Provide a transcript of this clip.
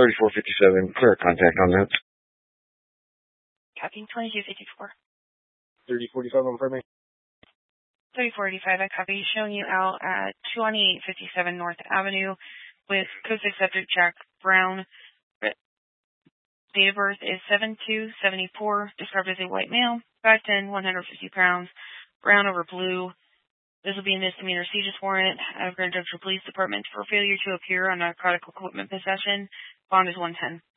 3457. Clear contact on that. Copy 2254. 3047 for me. 3485, I copy. Showing you out at 2857 North Avenue with code 6 subject Jack Brown. Date of birth is 7/2/74. Described as a white male. 5'10", 150 pounds. Brown over blue. This will be a misdemeanor seizure warrant out of Grand Junction Police Department for failure to appear on narcotic equipment possession. Bond is $110.